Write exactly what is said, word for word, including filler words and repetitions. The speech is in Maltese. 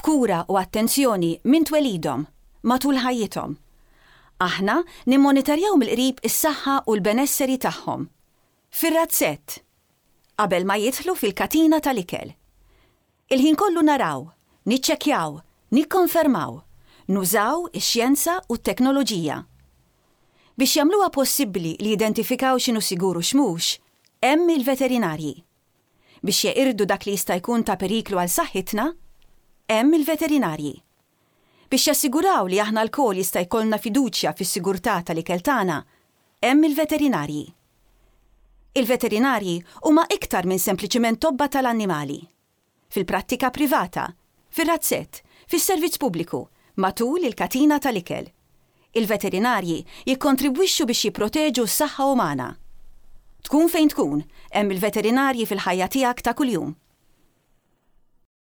b'kura u attenzjoni minn twelidhom matul ħajjithom. Aħna nimmonitorjaw mill-qrib is-saħħa u l-benesseri tagħhom. Fir-razzett, qabel ma jidħlu fil-katina tal-ikel. Il-ħin kollu naraw, niċċekkjaw, nikkonfermaw, nużaw ix-xjenza u t-teknoloġija. Biex jagħmluha possibbli li jidentifikaw x'inhu siguru x'mhux, hemm il-veterinarji. Biex jeqirdu dak li jista' jkun ta' periklu għal saħħitna, hemm il-veterinarji. Biex jassiguraw li aħna l-kol jista' jkollna fiduċja fis-sigurtà tal-ikel tagħna, hemm il-veterinarji. Il-veterinarji huma iktar minn sempliċiment tobba tal-annimali. Fil-prattika privata, fir-razzett, fis-servizz pubbliku, matul il-katina tal-ikel. Il-veterinarji jikkontribwixxu biex jipproteġu s-saħħa umana. Tkun fejn tkun, hemm il-veterinarji fil-ħajja tiegħek ta' kuljum.